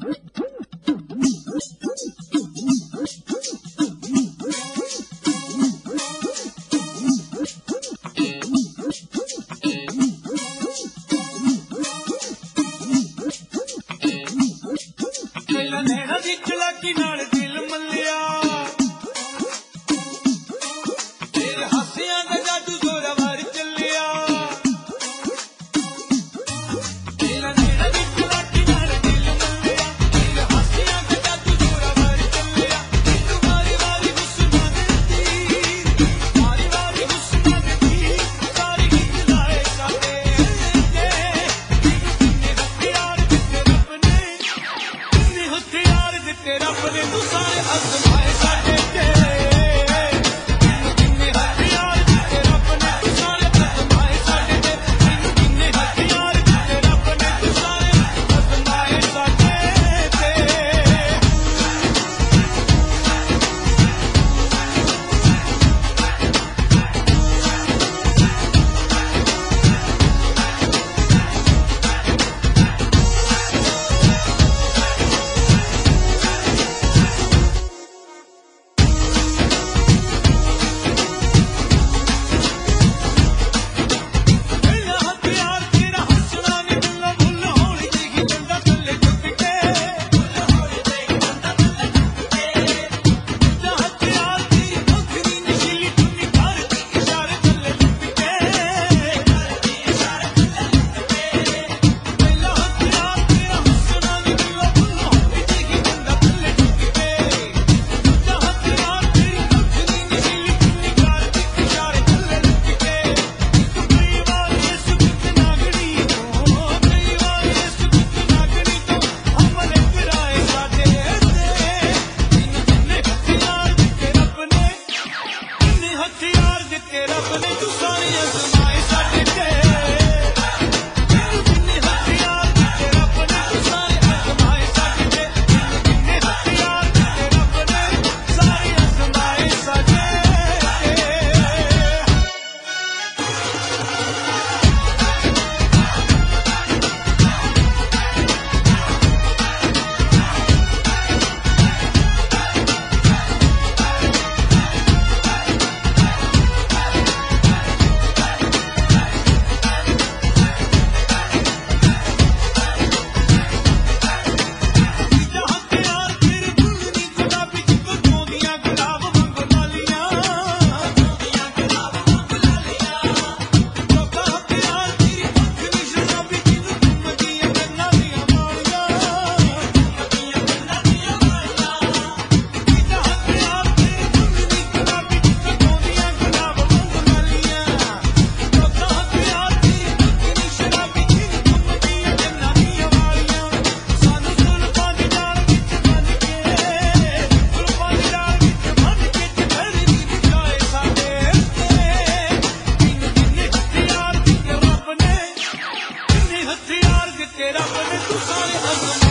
नैना दी चलाकी नाल दिल मल्लिया तेरे हासियां दा जादू जोरा वार चलिया तेरा नैना दी चलाकी नाल दिल मल्लिया तेरे हासियां दा जादू जोरा वार चलिया तू वारी वारी हुस्ना देती वारी वारी हुस्ना देती सारी गीत लाए साडे किन्ने हथियार दिते रब ने किन्ने हथियार दिते रब ने तू सारे आजमाए साडे ते किन्ने हथियार दिते रब ने तू सारे आजमाए साडे ते किन्ने हथियार दिते रब ने तू सारे आजमाए साडे ते हथियार दिते रब ने तू सारे आजमाए साडे ते किन्ने हथियार दिते रब ने तू सारे आजमाए साडे ते किन्ने हथियार दिते रब ने सारे आजमाए साडे हथियार दिते रब ने तू सारे